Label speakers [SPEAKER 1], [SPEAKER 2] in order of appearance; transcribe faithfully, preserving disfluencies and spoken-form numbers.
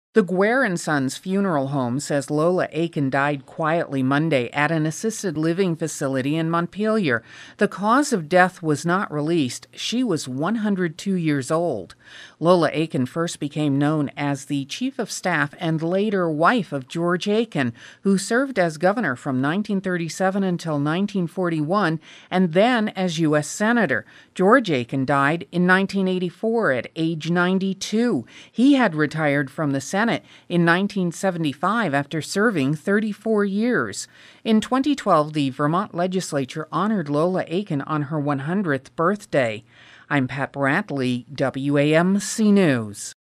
[SPEAKER 1] The Guer and Sons Funeral Home says Lola Aiken died quietly Monday at an assisted living facility in Montpelier. The cause of death was not released. She was one hundred two years old. Lola Aiken first became known as the chief of staff and later wife of George Aiken, who served as governor from nineteen thirty-seven until nineteen forty-one and then as U S Senator. George Aiken died in nineteen eighty-four at age ninety-two. He had retired from the Senate in nineteen seventy-five after serving thirty-four years. In twenty twelve, the Vermont legislature honored Lola Aiken on her one hundredth birthday. I'm Pat Brantley, W A M C News.